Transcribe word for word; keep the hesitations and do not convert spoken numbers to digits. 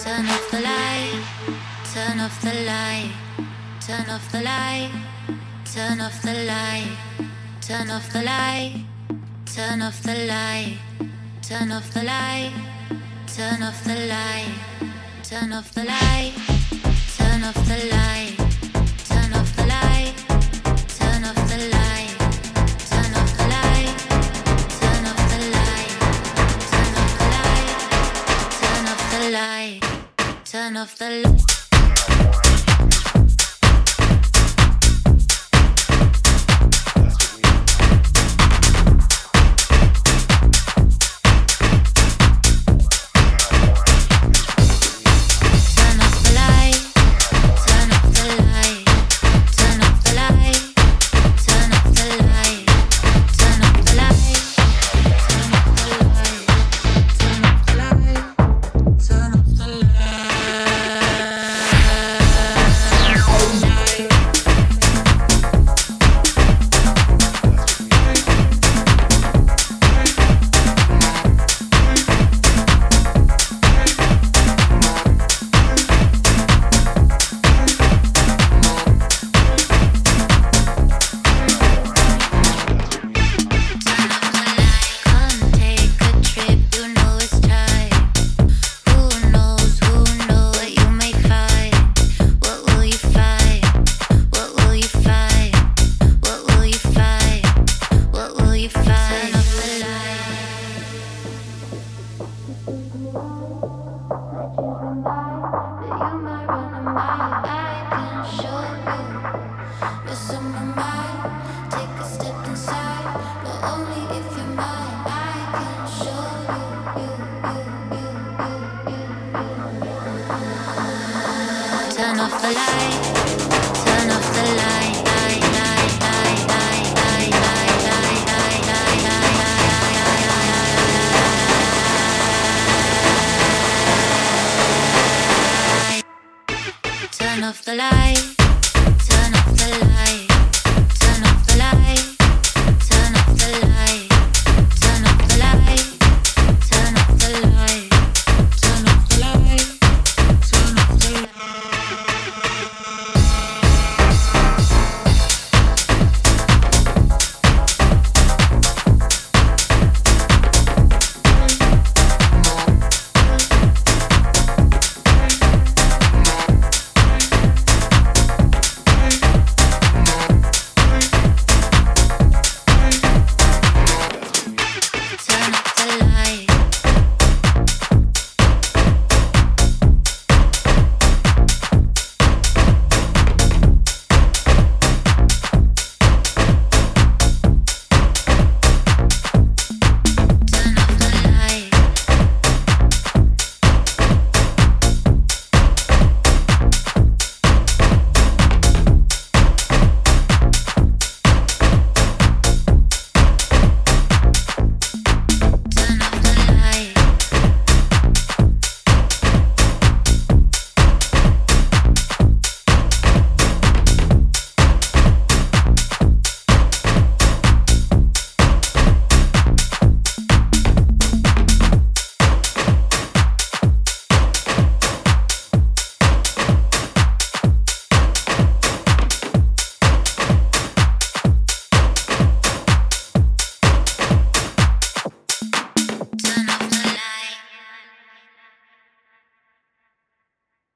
Turn off the light, turn off the light, turn off the light, turn off the light, turn off the light, turn off the light, turn off the light, turn off the light, turn off the light, turn off the light, turn off the light, turn off the light, turn off the light, turn off the light, turn off the light, turn off the light, turn off the light. Turn off the light, turn off the light, light, light, light, light, light, light, light, light, light, light. Turn off the light.